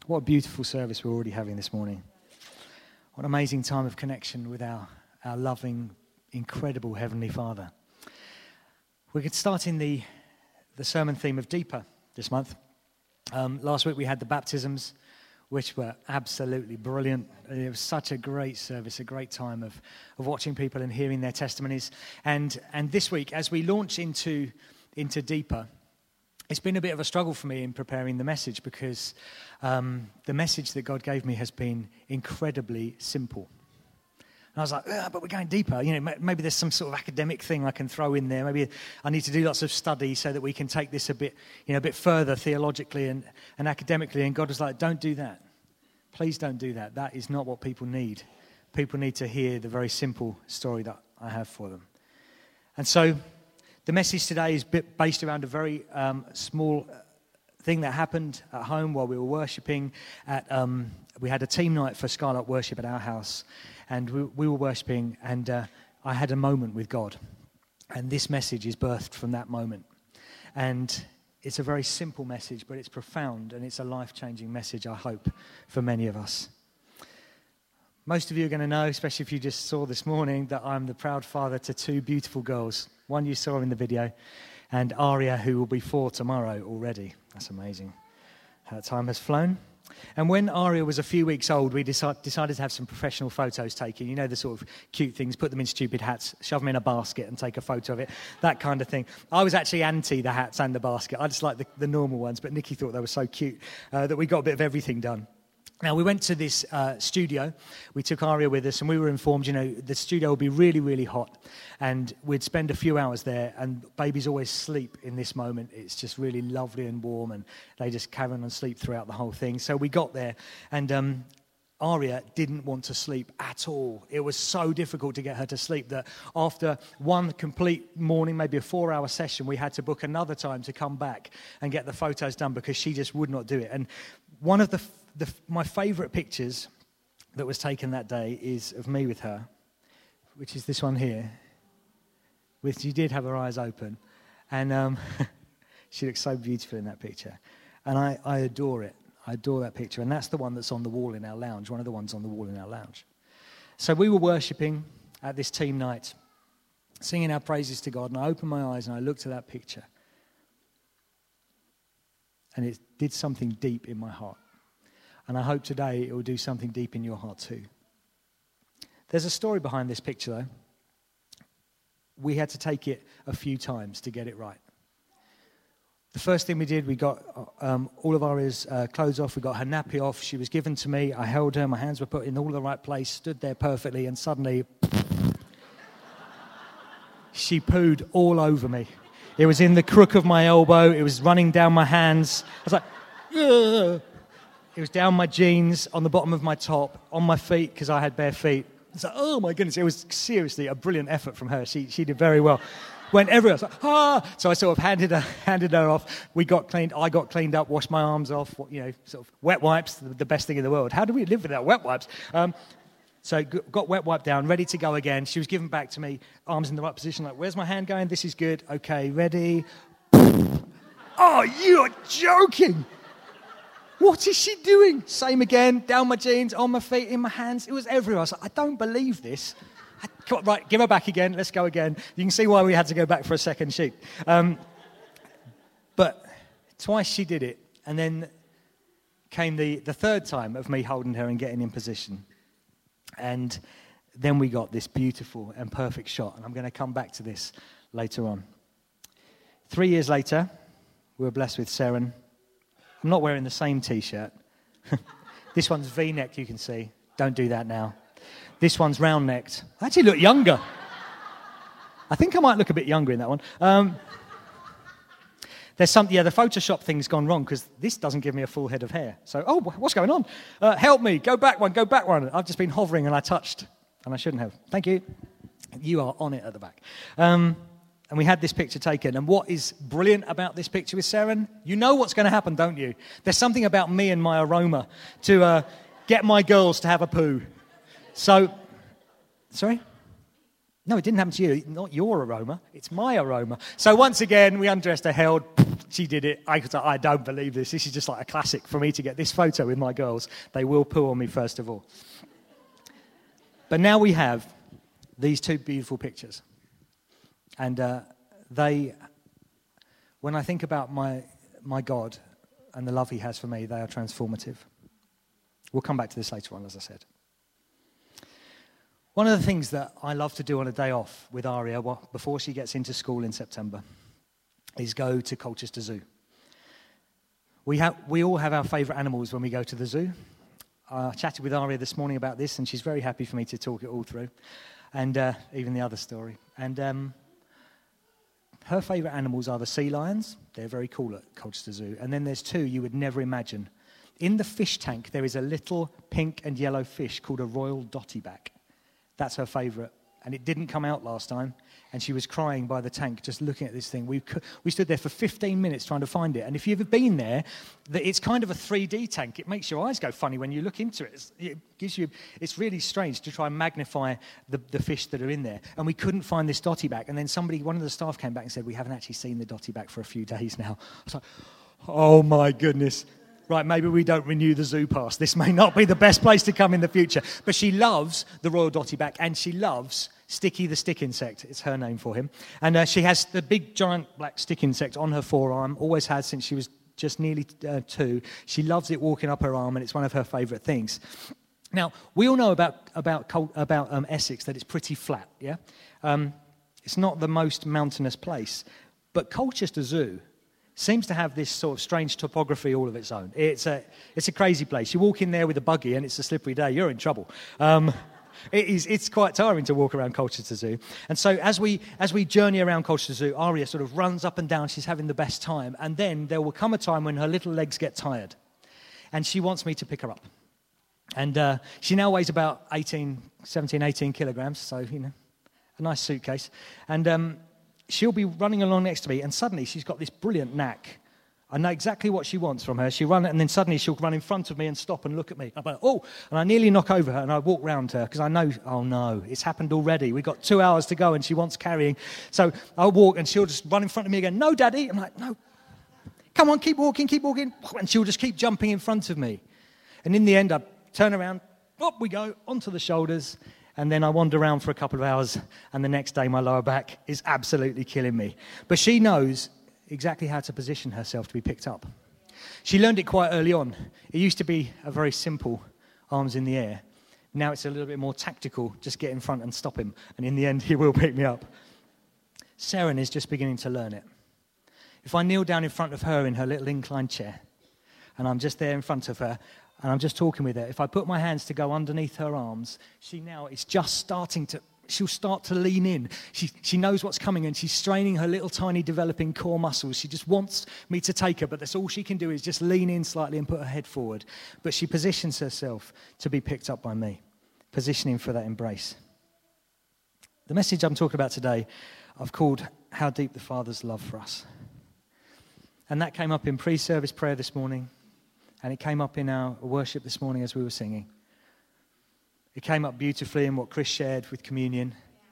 What a beautiful service we're already having this morning. What an amazing time of connection with our loving, incredible Heavenly Father. We're starting the sermon theme of Deeper this month. Last week we had the baptisms, which were absolutely brilliant. It was such a great service, a great time of watching people and hearing their testimonies. And this week, as we launch into Deeper, it's been a bit of a struggle for me in preparing the message because the message that God gave me has been incredibly simple. And I was like, but we're going deeper. You know, maybe there's some sort of academic thing I can throw in there. Maybe I need to do lots of study so that we can take this a bit further theologically and academically. And God was like, don't do that. Please don't do that. That is not what people need. People need to hear the very simple story that I have for them. And so the message today is based around a very small thing that happened at home while we were worshipping. We had a team night for Skylark Worship at our house, and we were worshipping, and I had a moment with God. And this message is birthed from that moment. And it's a very simple message, but it's profound, and it's a life-changing message, I hope, for many of us. Most of you are going to know, especially if you just saw this morning, that I'm the proud father to two beautiful girls. One you saw in the video, and Aria, who will be 4 tomorrow already. That's amazing how time has flown. And when Aria was a few weeks old, we decided to have some professional photos taken. You know, the sort of cute things, put them in stupid hats, shove them in a basket and take a photo of it, that kind of thing. I was actually anti the hats and the basket. I just like the normal ones, but Nikki thought they were so cute that we got a bit of everything done. Now, we went to this studio. We took Aria with us, and we were informed, the studio will be really, really hot, and we'd spend a few hours there, and babies always sleep in this moment. It's just really lovely and warm, and they just carry on and sleep throughout the whole thing. So we got there, and Aria didn't want to sleep at all. It was so difficult to get her to sleep that after one complete morning, maybe a 4-hour session, we had to book another time to come back and get the photos done because she just would not do it. And one of my favourite pictures that was taken that day is of me with her, which is this one here, which she did have her eyes open. And she looks so beautiful in that picture. And I adore it. I adore that picture. And that's the one that's on the wall in our lounge, one of the ones on the wall in our lounge. So we were worshipping at this team night, singing our praises to God, and I opened my eyes and I looked at that picture. And it did something deep in my heart. And I hope today it will do something deep in your heart too. There's a story behind this picture though. We had to take it a few times to get it right. The first thing we did, we got all of Aria's clothes off. We got her nappy off. She was given to me. I held her. My hands were put in all the right place, stood there perfectly, and suddenly she pooed all over me. It was in the crook of my elbow. It was running down my hands. I was like, ugh. It was down my jeans, on the bottom of my top, on my feet, because I had bare feet. It's like, oh my goodness, it was seriously a brilliant effort from her. She did very well. Went everywhere. I was like, ah! So I sort of handed her off. We got cleaned. I got cleaned up, washed my arms off. Sort of wet wipes, the best thing in the world. How do we live without wet wipes? So got wet wiped down, ready to go again. She was given back to me, arms in the right position. Like, where's my hand going? This is good. Okay, ready. Oh, you are joking! What is she doing? Same again, down my jeans, on my feet, in my hands. It was everywhere. I was like, I don't believe this. Right, give her back again. Let's go again. You can see why we had to go back for a second shoot. But twice she did it. And then came the third time of me holding her and getting in position. And then we got this beautiful and perfect shot. And I'm going to come back to this later on. 3 years later, we were blessed with Seren. I'm not wearing the same T-shirt. This one's V-necked, you can see. Don't do that now. This one's round-necked. I actually look younger. I think I might look a bit younger in that one. There's something, the Photoshop thing's gone wrong because this doesn't give me a full head of hair. So, what's going on? Help me, go back one. I've just been hovering and I touched, and I shouldn't have. Thank you. You are on it at the back. And we had this picture taken. And what is brilliant about this picture with Seren? You know what's going to happen, don't you? There's something about me and my aroma to get my girls to have a poo. So, sorry? No, it didn't happen to you. Not your aroma. It's my aroma. So once again, we undressed her, held, she did it. I was like, I don't believe this. This is just like a classic for me to get this photo with my girls. They will poo on me first of all. But now we have these two beautiful pictures. And when I think about my God and the love he has for me, they are transformative. We'll come back to this later on, as I said. One of the things that I love to do on a day off with Aria before she gets into school in September is go to Colchester Zoo. We all have our favourite animals when we go to the zoo. I chatted with Aria this morning about this, and she's very happy for me to talk it all through, and even the other story. And her favourite animals are the sea lions. They're very cool at Colchester Zoo. And then there's two you would never imagine. In the fish tank, there is a little pink and yellow fish called a royal dottyback. That's her favourite. And it didn't come out last time. And she was crying by the tank just looking at this thing. We stood there for 15 minutes trying to find it. And if you've ever been there, it's kind of a 3D tank. It makes your eyes go funny when you look into it. It's really strange to try and magnify the fish that are in there. And we couldn't find this dottyback. And then one of the staff came back and said, we haven't actually seen the dottyback for a few days now. I was like, oh my goodness. Right, maybe we don't renew the zoo pass. This may not be the best place to come in the future. But she loves the royal dottyback, and she loves Sticky the stick insect. It's her name for him. And she has the big giant black stick insect on her forearm, always has since she was just nearly 2. She loves it walking up her arm, and it's one of her favourite things. Now, we all know about Essex that it's pretty flat, yeah? It's not the most mountainous place. But Colchester Zoo seems to have this sort of strange topography all of its own. It's a crazy place. You walk in there with a buggy and it's a slippery day, you're in trouble. It's quite tiring to walk around Colchester Zoo. And so as we journey around Colchester Zoo, Aria sort of runs up and down. She's having the best time. And then there will come a time when her little legs get tired. And she wants me to pick her up. And she now weighs about 17, 18 kilograms. So, a nice suitcase. And she'll be running along next to me, and suddenly she's got this brilliant knack. I know exactly what she wants from her. She'll run, and then suddenly she'll run in front of me and stop and look at me. I'm like, oh, and I nearly knock over her, and I walk round her, because I know, oh no, it's happened already. We've got 2 hours to go, and she wants carrying. So I'll walk, and she'll just run in front of me again. No, Daddy. I'm like, no, come on, keep walking. And she'll just keep jumping in front of me. And in the end, I turn around, up we go, onto the shoulders, and then I wander around for a couple of hours, and the next day my lower back is absolutely killing me. But she knows exactly how to position herself to be picked up. She learned it quite early on. It used to be a very simple arms in the air. Now it's a little bit more tactical, just get in front and stop him, and in the end he will pick me up. Seren is just beginning to learn it. If I kneel down in front of her in her little inclined chair, and I'm just there in front of her, and I'm just talking with her, if I put my hands to go underneath her arms, she now is just she'll start to lean in. She knows what's coming, and she's straining her little tiny developing core muscles. She just wants me to take her, but that's all she can do is just lean in slightly and put her head forward. But she positions herself to be picked up by me, positioning for that embrace. The message I'm talking about today, I've called How Deep the Father's Love for Us. And that came up in pre-service prayer this morning. And it came up in our worship this morning as we were singing. It came up beautifully in what Chris shared with communion.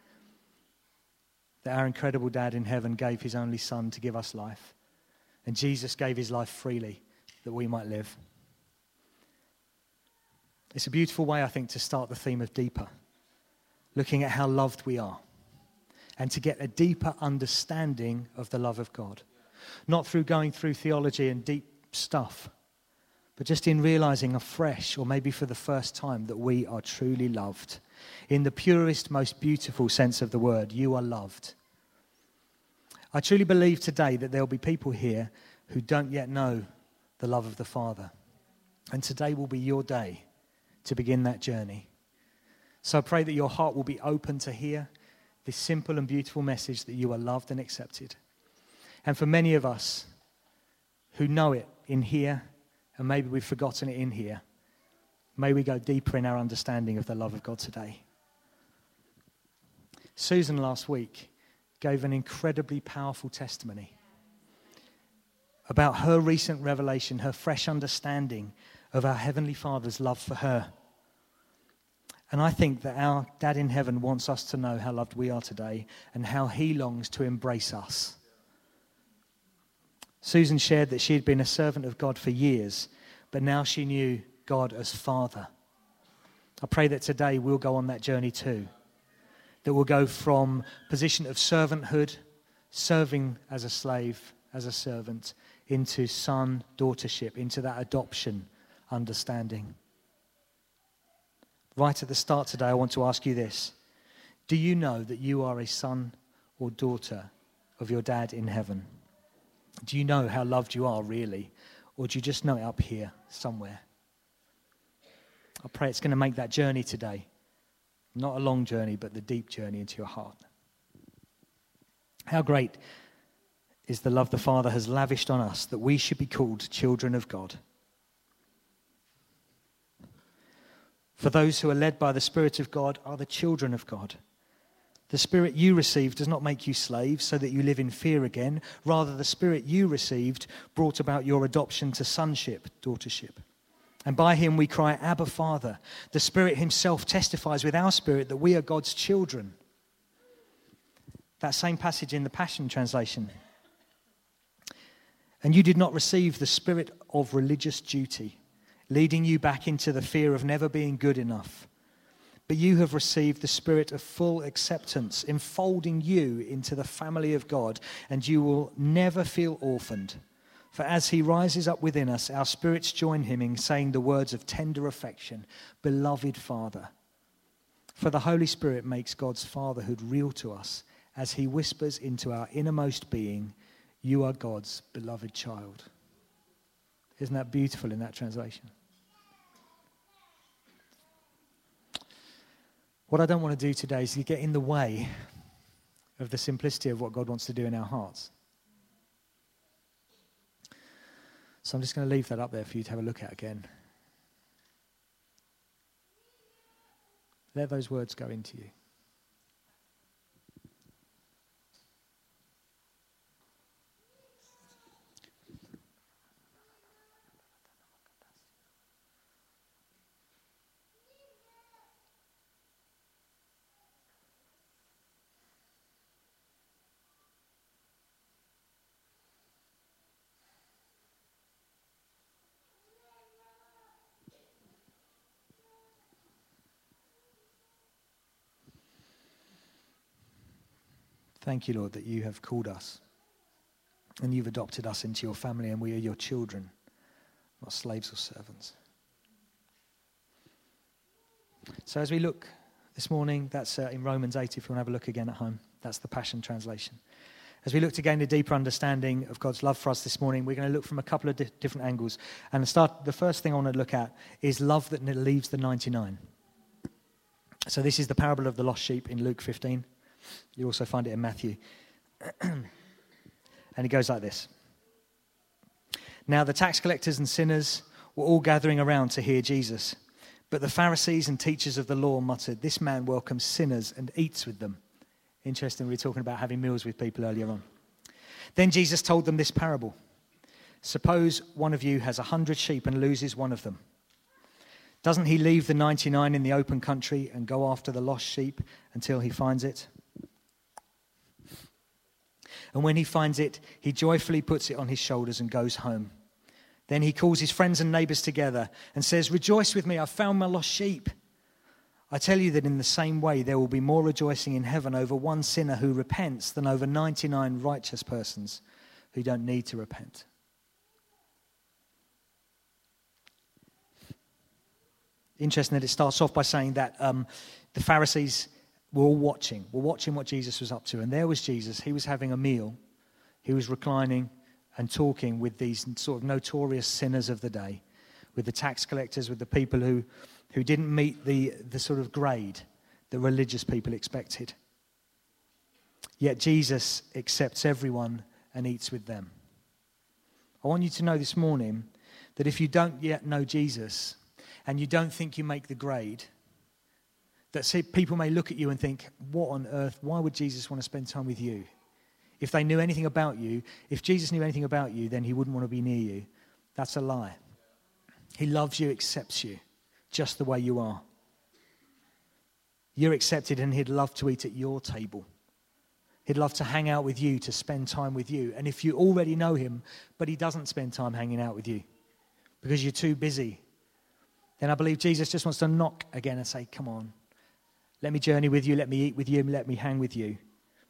That our incredible Dad in heaven gave his only Son to give us life. And Jesus gave his life freely that we might live. It's a beautiful way, I think, to start the theme of deeper. Looking at how loved we are. And to get a deeper understanding of the love of God. Not through going through theology and deep stuff, but just in realizing afresh, or maybe for the first time, that we are truly loved. In the purest, most beautiful sense of the word, you are loved. I truly believe today that there will be people here who don't yet know the love of the Father. And today will be your day to begin that journey. So I pray that your heart will be open to hear this simple and beautiful message that you are loved and accepted. And for many of us who know it in here, and maybe we've forgotten it in here, may we go deeper in our understanding of the love of God today. Susan last week gave an incredibly powerful testimony about her recent revelation, her fresh understanding of our Heavenly Father's love for her. And I think that our Dad in heaven wants us to know how loved we are today and how he longs to embrace us. Susan shared that she had been a servant of God for years, but now she knew God as Father. I pray that today we'll go on that journey too, that we'll go from position of servanthood, serving as a slave, as a servant, into son, daughtership, into that adoption understanding. Right at the start today, I want to ask you this. Do you know that you are a son or daughter of your dad in heaven? Do you know how loved you are really? Or do you just know it up here somewhere? I pray it's going to make that journey today. Not a long journey, but the deep journey into your heart. How great is the love the Father has lavished on us that we should be called children of God. For those who are led by the Spirit of God are the children of God. The Spirit you received does not make you slaves so that you live in fear again. Rather, the Spirit you received brought about your adoption to sonship, daughtership. And by him we cry, Abba, Father. The Spirit himself testifies with our spirit that we are God's children. That same passage in the Passion Translation. And you did not receive the spirit of religious duty, leading you back into the fear of never being good enough. But you have received the spirit of full acceptance, enfolding you into the family of God, and you will never feel orphaned. For as he rises up within us, our spirits join him in saying the words of tender affection, Beloved Father. For the Holy Spirit makes God's fatherhood real to us as he whispers into our innermost being, You are God's beloved child. Isn't that beautiful in that translation? What I don't want to do today is to get in the way of the simplicity of what God wants to do in our hearts. So I'm just going to leave that up there for you to have a look at again. Let those words go into you. Thank you, Lord, that you have called us and you've adopted us into your family and we are your children, not slaves or servants. So as we look this morning, that's in Romans 8, if you want to have a look again at home. That's the Passion Translation. As we look to gain a deeper understanding of God's love for us this morning, we're going to look from a couple of different angles. And the first thing I want to look at is love that leaves the 99. So this is the parable of the lost sheep in Luke 15. You also find it in Matthew. And it goes like this. Now the tax collectors and sinners were all gathering around to hear Jesus. But the Pharisees and teachers of the law muttered, This man welcomes sinners and eats with them. Interesting, we were talking about having meals with people earlier on. Then Jesus told them this parable. Suppose one of you has 100 sheep and loses one of them. Doesn't he leave the 99 in the open country and go after the lost sheep until he finds it? And when he finds it, he joyfully puts it on his shoulders and goes home. Then he calls his friends and neighbors together and says, Rejoice with me, I've found my lost sheep. I tell you that in the same way there will be more rejoicing in heaven over one sinner who repents than over 99 righteous persons who don't need to repent. Interesting that it starts off by saying that the Pharisees were all watching what Jesus was up to. And there was Jesus. He was having a meal. He was reclining and talking with these sort of notorious sinners of the day, with the tax collectors, with the people who didn't meet the sort of grade that religious people expected. Yet Jesus accepts everyone and eats with them. I want you to know this morning that if you don't yet know Jesus and you don't think you make the grade, that people may look at you and think, what on earth, why would Jesus want to spend time with you? If they knew anything about you, if Jesus knew anything about you, then he wouldn't want to be near you. That's a lie. He loves you, accepts you, just the way you are. You're accepted and he'd love to eat at your table. He'd love to hang out with you, to spend time with you. And if you already know him, but he doesn't spend time hanging out with you because you're too busy, then I believe Jesus just wants to knock again and say, come on, let me journey with you, let me eat with you, let me hang with you.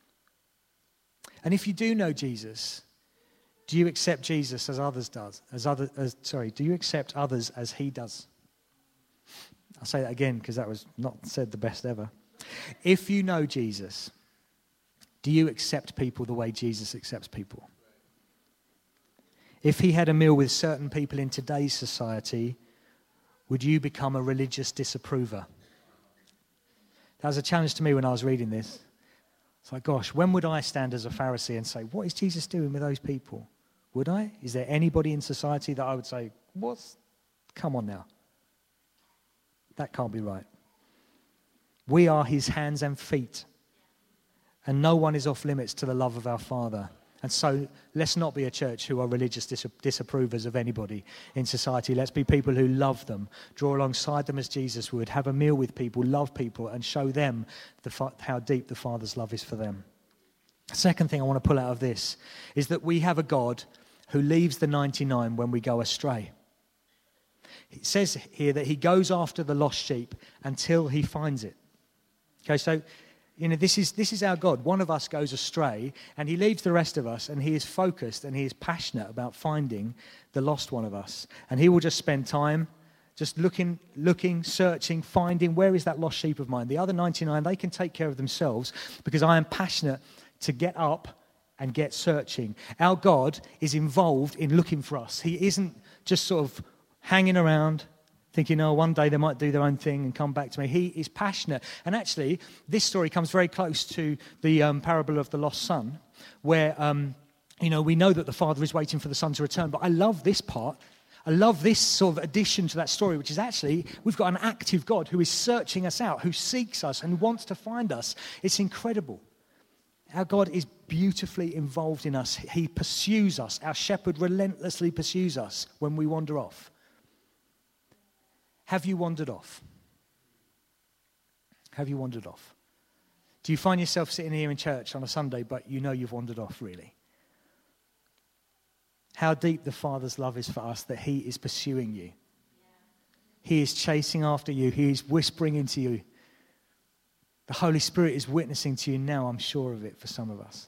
And if you do know Jesus, do you accept Jesus as others does? Do you accept others as he does? I'll say that again because that was not said the best ever. If you know Jesus, do you accept people the way Jesus accepts people? If he had a meal with certain people in today's society, would you become a religious disapprover? That was a challenge to me when I was reading this. It's like, gosh, when would I stand as a Pharisee and say, what is Jesus doing with those people? Would I? Is there anybody in society that I would say, come on now. That can't be right. We are his hands and feet. And no one is off limits to the love of our Father. And so let's not be a church who are religious disapprovers of anybody in society. Let's be people who love them, draw alongside them as Jesus would, have a meal with people, love people, and show them how deep the Father's love is for them. The second thing I want to pull out of this is that we have a God who leaves the 99 when we go astray. It says here that he goes after the lost sheep until he finds it. Okay, so this is our God. One of us goes astray and he leaves the rest of us, and he is focused and he is passionate about finding the lost one of us. And he will just spend time just looking, searching, finding, where is that lost sheep of mine? The other 99, they can take care of themselves because I am passionate to get up and get searching. Our God is involved in looking for us. He isn't just sort of hanging around thinking, oh, one day they might do their own thing and come back to me. He is passionate. And actually, this story comes very close to the parable of the lost son, where, we know that the father is waiting for the son to return. But I love this part. I love this sort of addition to that story, which is actually, we've got an active God who is searching us out, who seeks us and wants to find us. It's incredible. Our God is beautifully involved in us. He pursues us. Our shepherd relentlessly pursues us when we wander off. Have you wandered off? Have you wandered off? Do you find yourself sitting here in church on a Sunday, but you know you've wandered off, really? How deep the Father's love is for us, that he is pursuing you. He is chasing after you. He is whispering into you. The Holy Spirit is witnessing to you now, I'm sure of it, for some of us.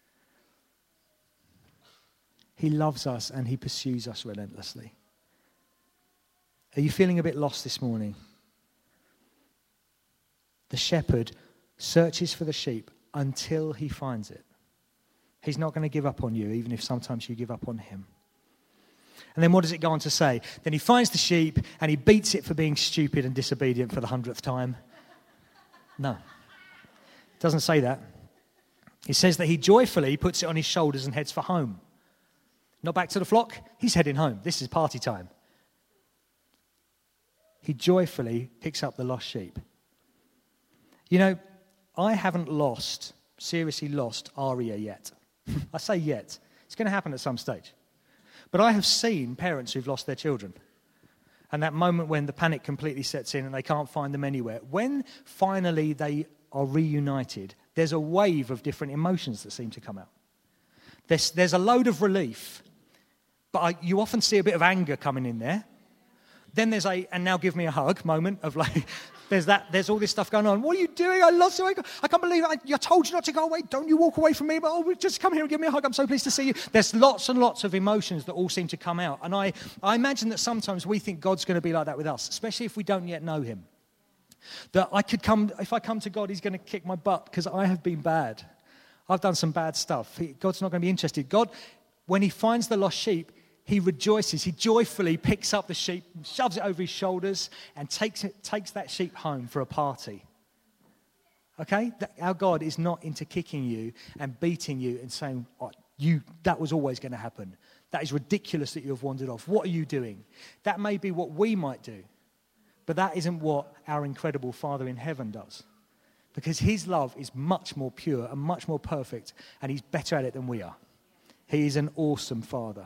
He loves us and he pursues us relentlessly. Are you feeling a bit lost this morning? The shepherd searches for the sheep until he finds it. He's not going to give up on you, even if sometimes you give up on him. And then what does it go on to say? Then he finds the sheep and he beats it for being stupid and disobedient for the 100th time. No, it doesn't say that. It says that he joyfully puts it on his shoulders and heads for home. Not back to the flock, he's heading home. This is party time. He joyfully picks up the lost sheep. You know, I haven't seriously lost Aria yet. I say yet. It's going to happen at some stage. But I have seen parents who've lost their children. And that moment when the panic completely sets in and they can't find them anywhere. When finally they are reunited, there's a wave of different emotions that seem to come out. There's a load of relief, but you often see a bit of anger coming in there. Then there's and now give me a hug moment of like, there's all this stuff going on. What are you doing? I lost you. I can't believe I told you not to go away. Don't you walk away from me. But just come here and give me a hug. I'm so pleased to see you. There's lots and lots of emotions that all seem to come out. And I imagine that sometimes we think God's going to be like that with us, especially if we don't yet know him. That if I come to God, he's going to kick my butt because I have been bad. I've done some bad stuff. God's not going to be interested. God, when he finds the lost sheep, he rejoices. He joyfully picks up the sheep, shoves it over his shoulders, and takes that sheep home for a party. Okay? Our God is not into kicking you and beating you and saying, that was always going to happen. That is ridiculous that you have wandered off. What are you doing? That may be what we might do, but that isn't what our incredible Father in heaven does. Because his love is much more pure and much more perfect, and he's better at it than we are. He is an awesome Father.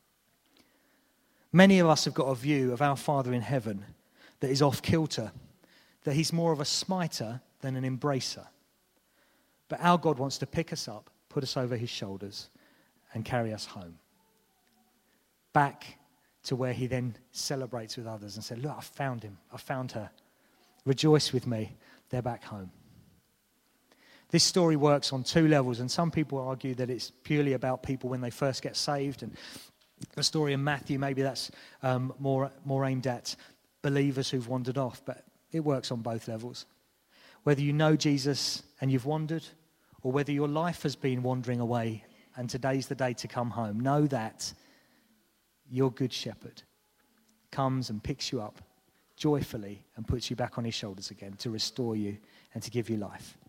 Many of us have got a view of our Father in heaven that is off kilter, that he's more of a smiter than an embracer. But our God wants to pick us up, put us over his shoulders, and carry us home. Back to where he then celebrates with others and said, look, I found him. I found her. Rejoice with me. They're back home. This story works on two levels, and some people argue that it's purely about people when they first get saved. And the story in Matthew, maybe that's more aimed at believers who've wandered off, but it works on both levels. Whether you know Jesus and you've wandered, or whether your life has been wandering away and today's the day to come home, know that your good shepherd comes and picks you up joyfully and puts you back on his shoulders again to restore you and to give you life.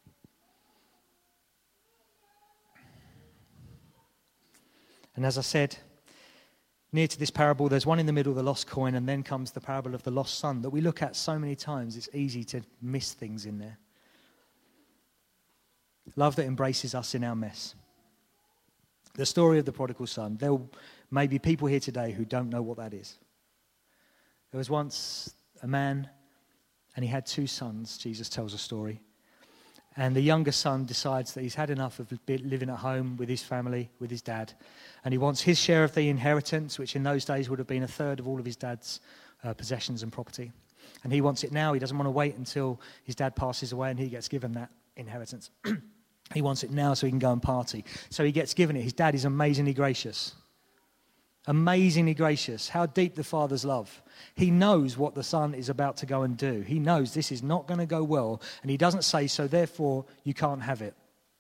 And as I said, near to this parable, there's one in the middle, the lost coin, and then comes the parable of the lost son that we look at so many times. It's easy to miss things in there. Love that embraces us in our mess. The story of the prodigal son. There may be people here today who don't know what that is. There was once a man, and he had two sons, Jesus tells a story. And the younger son decides that he's had enough of living at home with his family, with his dad. And he wants his share of the inheritance, which in those days would have been a third of all of his dad's possessions and property. And he wants it now. He doesn't want to wait until his dad passes away and he gets given that inheritance. He wants it now so he can go and party. So he gets given it. His dad is amazingly gracious. Amazingly gracious. How deep the Father's love. He knows what the Son is about to go and do. He knows this is not going to go well. And he doesn't say, so therefore you can't have it.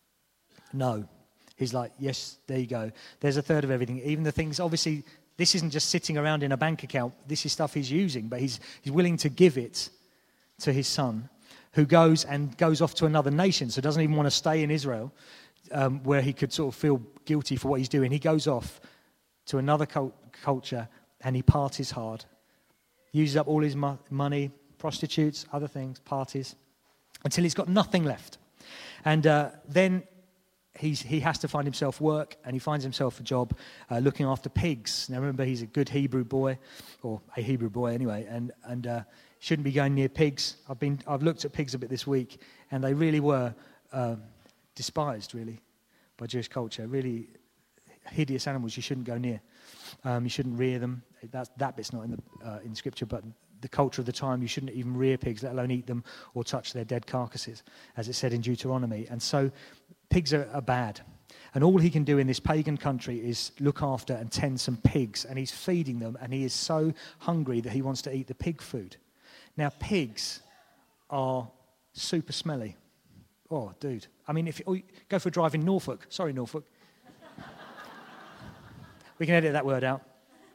No. He's like, yes, there you go. There's a third of everything. Even the things, obviously, this isn't just sitting around in a bank account. This is stuff he's using. But he's willing to give it to his son, who goes off to another nation. So doesn't even want to stay in Israel, where he could sort of feel guilty for what he's doing. He goes off to another culture, and he parties hard. Uses up all his money, prostitutes, other things, parties, until he's got nothing left. And then he has to find himself work, and he finds himself a job looking after pigs. Now remember, he's a good Hebrew boy, or a Hebrew boy anyway, and shouldn't be going near pigs. I've looked at pigs a bit this week, and they really were despised, really, by Jewish culture. Really hideous animals you shouldn't go near. You shouldn't rear them. That bit's not in Scripture, but the culture of the time, you shouldn't even rear pigs, let alone eat them or touch their dead carcasses, as it said in Deuteronomy. And so pigs are bad. And all he can do in this pagan country is look after and tend some pigs, and he's feeding them, and he is so hungry that he wants to eat the pig food. Now, pigs are super smelly. Oh, dude. I mean, if you go for a drive in Norfolk. Sorry, Norfolk. We can edit that word out.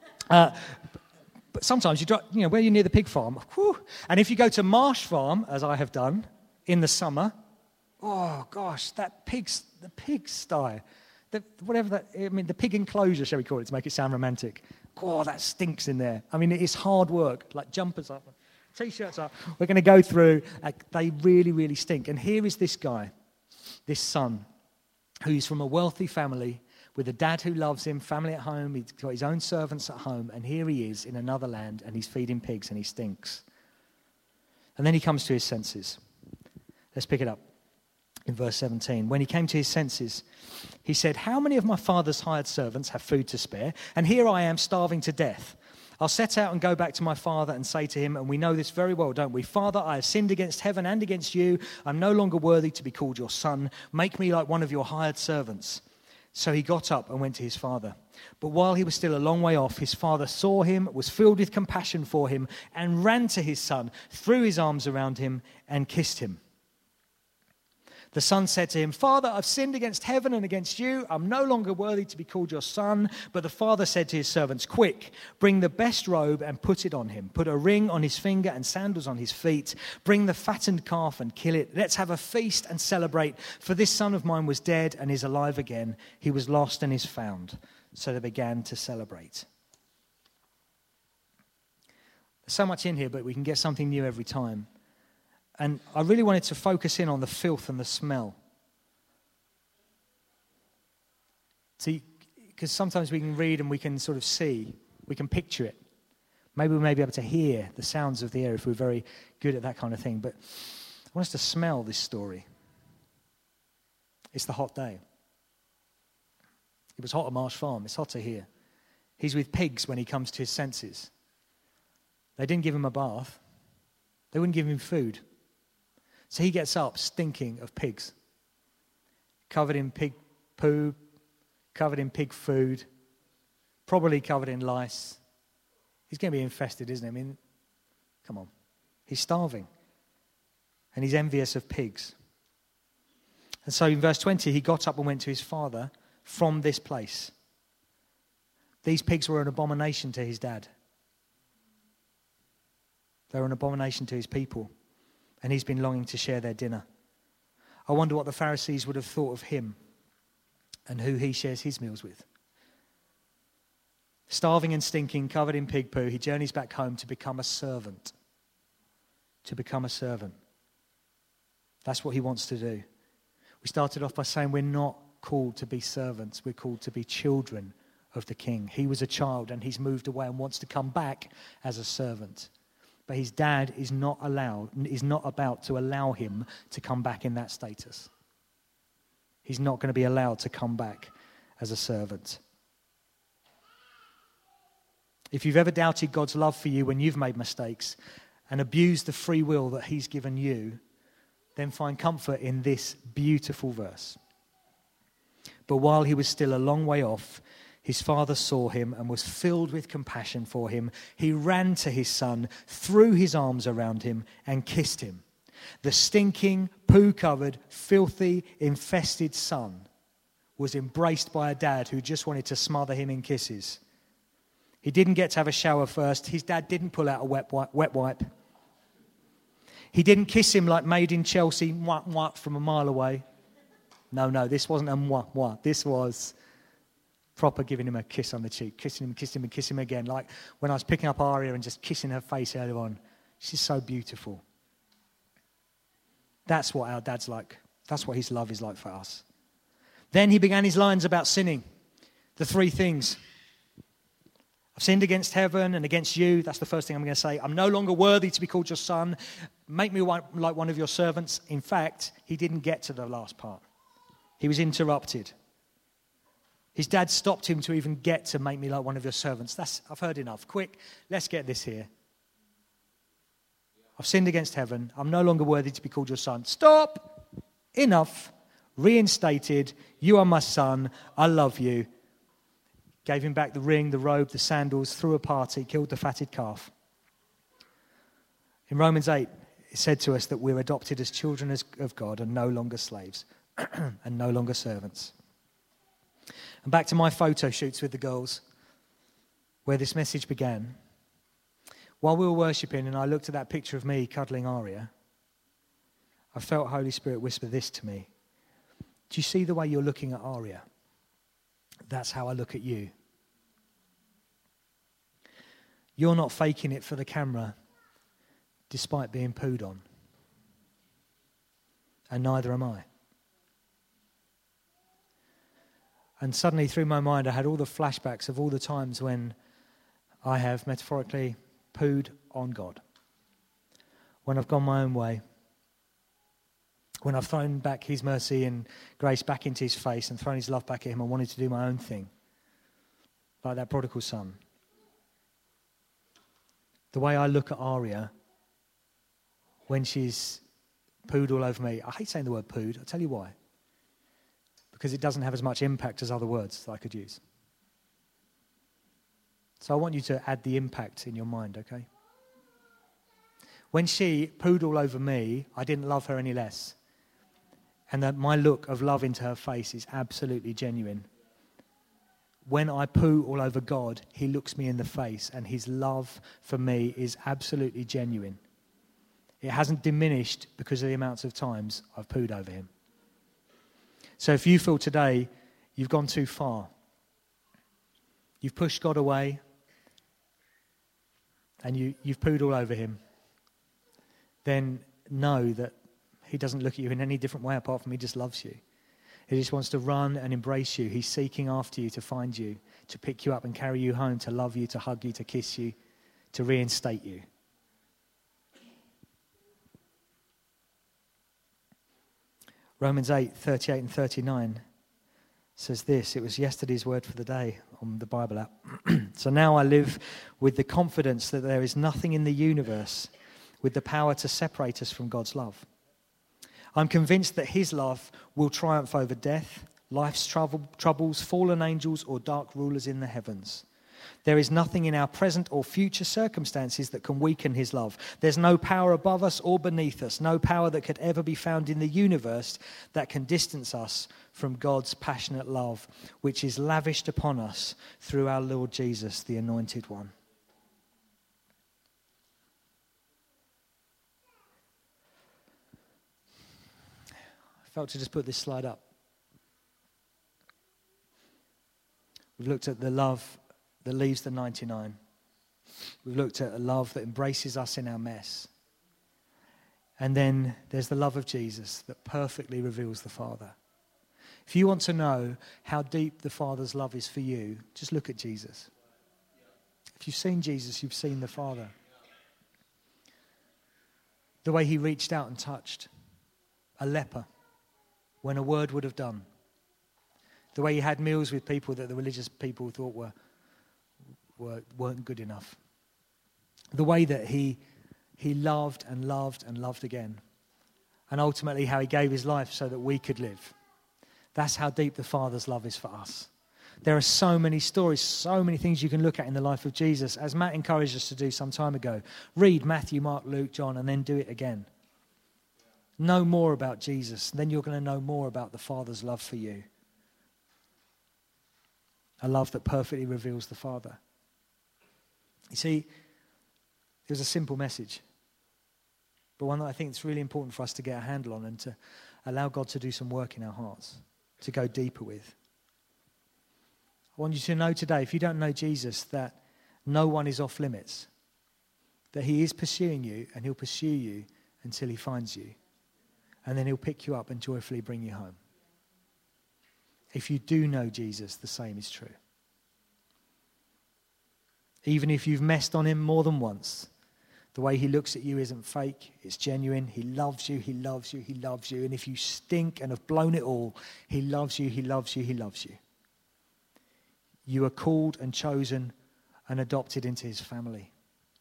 But sometimes you drive, where you're near the pig farm, whew, and if you go to Marsh Farm, as I have done, in the summer, oh gosh, the pigsty, the pig enclosure, shall we call it, to make it sound romantic. Oh, that stinks in there. I mean, it is hard work, like jumpers up, T-shirts up. We're going to go through, they really, really stink. And here is this guy, this son, who's from a wealthy family, with a dad who loves him, family at home, he's got his own servants at home, and here he is in another land, and he's feeding pigs, and he stinks. And then he comes to his senses. Let's pick it up in verse 17. When he came to his senses, he said, "How many of my father's hired servants have food to spare? And here I am starving to death. I'll set out and go back to my father and say to him," and we know this very well, don't we? "Father, I have sinned against heaven and against you. I'm no longer worthy to be called your son. Make me like one of your hired servants." So he got up and went to his father. But while he was still a long way off, his father saw him, was filled with compassion for him, and ran to his son, threw his arms around him, and kissed him. The son said to him, "Father, I've sinned against heaven and against you. I'm no longer worthy to be called your son." But the father said to his servants, "Quick, bring the best robe and put it on him. Put a ring on his finger and sandals on his feet. Bring the fattened calf and kill it. Let's have a feast and celebrate. For this son of mine was dead and is alive again. He was lost and is found." So they began to celebrate. There's so much in here, but we can get something new every time. And I really wanted to focus in on the filth and the smell. See, because sometimes we can read and we can sort of see, we can picture it. Maybe we may be able to hear the sounds of the air if we're very good at that kind of thing. But I want us to smell this story. It's the hot day. It was hot at Marsh Farm. It's hotter here. He's with pigs when he comes to his senses. They didn't give him a bath. They wouldn't give him food. So he gets up stinking of pigs, covered in pig poo, covered in pig food, probably covered in lice. He's going to be infested, isn't he? I mean, come on. He's starving. And he's envious of pigs. And so in verse 20, he got up and went to his father from this place. These pigs were an abomination to his dad. They were an abomination to his people. And he's been longing to share their dinner. I wonder what the Pharisees would have thought of him and who he shares his meals with. Starving and stinking, covered in pig poo, he journeys back home to become a servant. To become a servant. That's what he wants to do. We started off by saying we're not called to be servants. We're called to be children of the King. He was a child and he's moved away and wants to come back as a servant. But his dad is not about to allow him to come back in that status. He's not going to be allowed to come back as a servant. If you've ever doubted God's love for you when you've made mistakes and abused the free will that he's given you, then find comfort in this beautiful verse. But while he was still a long way off, his father saw him and was filled with compassion for him. He ran to his son, threw his arms around him and kissed him. The stinking, poo-covered, filthy, infested son was embraced by a dad who just wanted to smother him in kisses. He didn't get to have a shower first. His dad didn't pull out a wet wipe. He didn't kiss him like Made in Chelsea, mwah, mwah, from a mile away. No, this wasn't a mwah, mwah. This was proper giving him a kiss on the cheek, kissing him and kissing him again. Like when I was picking up Aria and just kissing her face earlier on. She's so beautiful. That's what our dad's like. That's what his love is like for us. Then he began his lines about sinning. The three things. I've sinned against heaven and against you. That's the first thing I'm going to say. I'm no longer worthy to be called your son. Make me like one of your servants. In fact, he didn't get to the last part. He was interrupted. His dad stopped him to even get to make me like one of your servants. I've heard enough. Quick, let's get this here. I've sinned against heaven. I'm no longer worthy to be called your son. Stop. Enough. Reinstated. You are my son. I love you. Gave him back the ring, the robe, the sandals, threw a party, killed the fatted calf. In Romans 8, it said to us that we're adopted as children of God and no longer slaves and no longer servants. And back to my photo shoots with the girls, where this message began. While we were worshipping and I looked at that picture of me cuddling Aria, I felt Holy Spirit whisper this to me. Do you see the way you're looking at Aria? That's how I look at you. You're not faking it for the camera, despite being pooed on. And neither am I. And suddenly through my mind I had all the flashbacks of all the times when I have metaphorically pooed on God. When I've gone my own way. When I've thrown back his mercy and grace back into his face and thrown his love back at him and wanted to do my own thing. Like that prodigal son. The way I look at Aria when she's pooed all over me. I hate saying the word pooed. I'll tell you why. Because it doesn't have as much impact as other words that I could use. So I want you to add the impact in your mind, okay? When she pooed all over me, I didn't love her any less. And that my look of love into her face is absolutely genuine. When I poo all over God, he looks me in the face and his love for me is absolutely genuine. It hasn't diminished because of the amounts of times I've pooed over him. So if you feel today you've gone too far, you've pushed God away and you've pooed all over him, then know that he doesn't look at you in any different way apart from he just loves you. He just wants to run and embrace you. He's seeking after you to find you, to pick you up and carry you home, to love you, to hug you, to kiss you, to reinstate you. Romans 8:38 and 39 says this. It was yesterday's word for the day on the Bible app. So now I live with the confidence that there is nothing in the universe with the power to separate us from God's love. I'm convinced that his love will triumph over death, life's troubles, fallen angels, or dark rulers in the heavens. There is nothing in our present or future circumstances that can weaken his love. There's no power above us or beneath us, no power that could ever be found in the universe that can distance us from God's passionate love, which is lavished upon us through our Lord Jesus, the Anointed One. I felt to just put this slide up. We've looked at the love that leaves the 99. We've looked at a love that embraces us in our mess. And then there's the love of Jesus that perfectly reveals the Father. If you want to know how deep the Father's love is for you, just look at Jesus. If you've seen Jesus, you've seen the Father. The way he reached out and touched a leper when a word would have done. The way he had meals with people that the religious people thought weren't good enough. The way that he loved and loved and loved again. And ultimately how he gave his life so that we could live. That's how deep the Father's love is for us. There are so many stories, so many things you can look at in the life of Jesus. As Matt encouraged us to do some time ago, read Matthew, Mark, Luke, John, and then do it again. Know more about Jesus, then you're going to know more about the Father's love for you. A love that perfectly reveals the Father. You see, it was a simple message, but one that I think it's really important for us to get a handle on and to allow God to do some work in our hearts, to go deeper with. I want you to know today, if you don't know Jesus, that no one is off limits, that he is pursuing you and he'll pursue you until he finds you, and then he'll pick you up and joyfully bring you home. If you do know Jesus, the same is true. Even if you've messed on him more than once, the way he looks at you isn't fake, it's genuine. He loves you, he loves you, he loves you. And if you stink and have blown it all, he loves you, he loves you, he loves you. You are called and chosen and adopted into his family.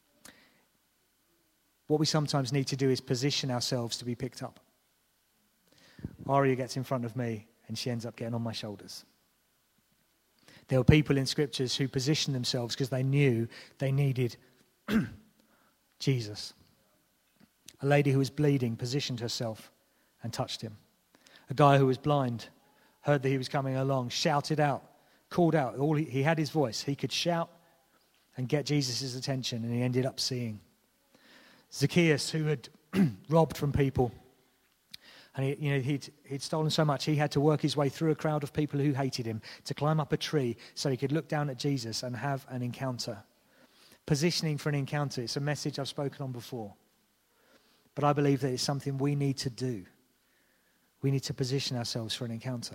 What we sometimes need to do is position ourselves to be picked up. Aria gets in front of me and she ends up getting on my shoulders. There were people in scriptures who positioned themselves because they knew they needed Jesus. A lady who was bleeding positioned herself and touched him. A guy who was blind heard that he was coming along, shouted out, called out. He had his voice. He could shout and get Jesus' attention, and he ended up seeing. Zacchaeus, who had robbed from people, and he'd stolen so much, he had to work his way through a crowd of people who hated him to climb up a tree so he could look down at Jesus and have an encounter. Positioning for an encounter, it's a message I've spoken on before. But I believe that it's something we need to do. We need to position ourselves for an encounter.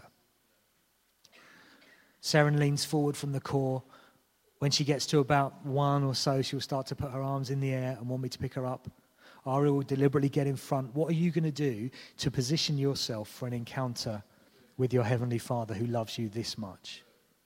Saren leans forward from the core. When she gets to about 1 or so, she'll start to put her arms in the air and want me to pick her up. Ari will deliberately get in front. What are you going to do to position yourself for an encounter with your Heavenly Father who loves you this much?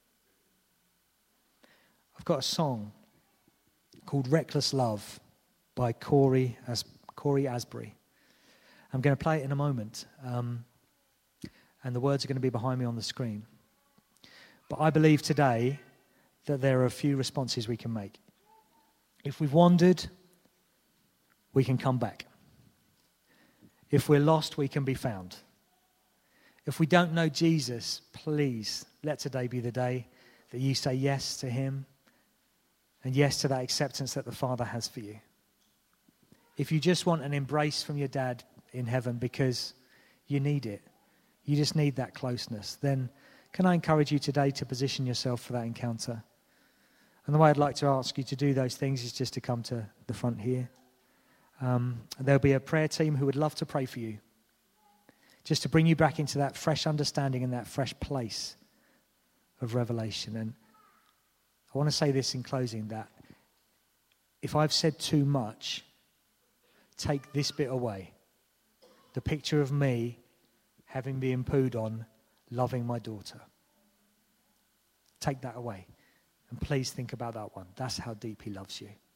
I've got a song called Reckless Love by Corey Asbury. I'm going to play it in a moment, and the words are going to be behind me on the screen. But I believe today that there are a few responses we can make. If we've wandered, we can come back. If we're lost, we can be found. If we don't know Jesus, please let today be the day that you say yes to him and yes to that acceptance that the Father has for you. If you just want an embrace from your dad in heaven because you need it, you just need that closeness, then can I encourage you today to position yourself for that encounter? And the way I'd like to ask you to do those things is just to come to the front here. There'll be a prayer team who would love to pray for you, just to bring you back into that fresh understanding and that fresh place of revelation. And I want to say this in closing, that if I've said too much, take this bit away. The picture of me having been pooed on, loving my daughter. Take that away. And please think about that one. That's how deep he loves you.